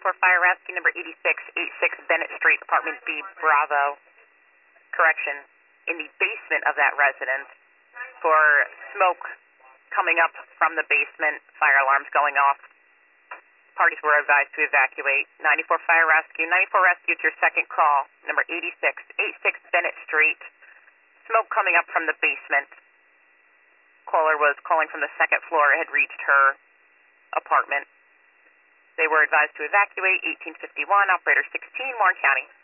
94 Fire Rescue, number 8686 Bennett Street, apartment B, Bravo. Correction, in the basement of that residence for smoke coming up from the basement, fire alarms going off. Parties were advised to evacuate. 94 Fire Rescue. 94 Rescue, it's your second call. Number 8686 Bennett Street. Smoke coming up from the basement. Caller was calling from the second floor. Had reached her apartment. They were advised to evacuate. 1851, operator 16, Warren County.